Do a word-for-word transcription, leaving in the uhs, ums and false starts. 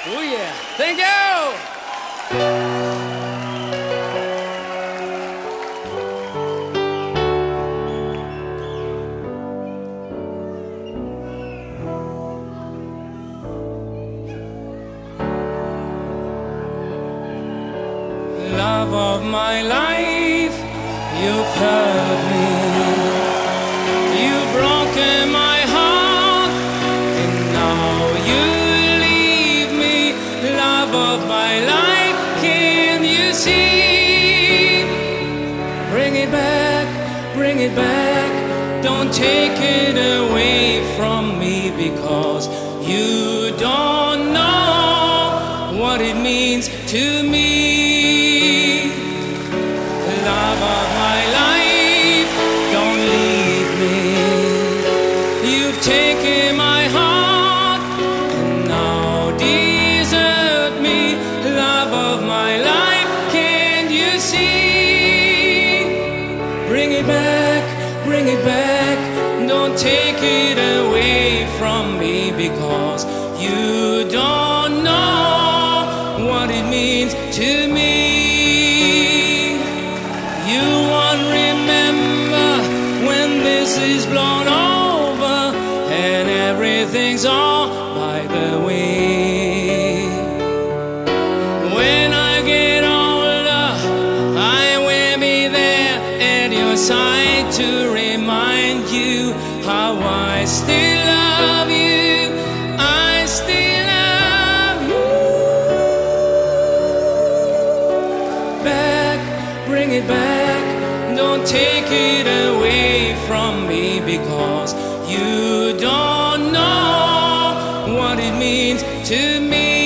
Oh yeah. Thank you. Love of my life, you've hurt me. You've broken my heart, and now you leave me. Love of my life, can you see? Bring it back, bring it back. Don't take it away from me, because you don't know what it means to me. Love of my life, don't leave me. You've taken my heart and now desert me. Love of my life, can't you see? Bring it back, bring it back. Don't take it away from me, because you don't know what it means to me. You won't remember when this is blown over and everything's all by the way. When I get older, I will be there at your side to remind you how I still love you. I still love you. Back, bring it back. Don't take it away from me, because you don't know what it means to me.